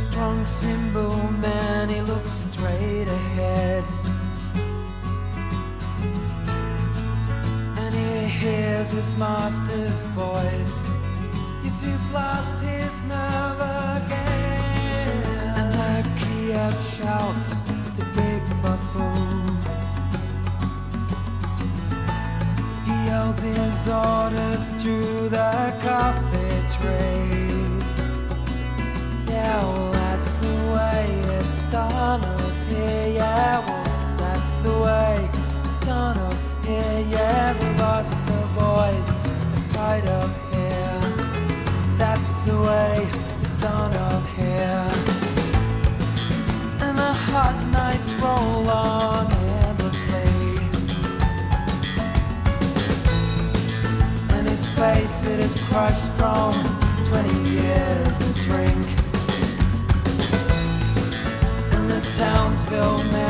strong symbol man, he looks straight ahead, and he hears his master's voice. Yes, he's lost his nerve again. And the Kiev shouts, the big buffoon. He yells his orders through the coffee trays. Yeah, well, that's the way it's done up here. Yeah, well, that's the way it's done up here. Yeah, we lost the boys, the fight up here. That's the way it's done up here. And the hot nights roll on endlessly, and his face, it is crushed from 20 years of drink. And the Townsville man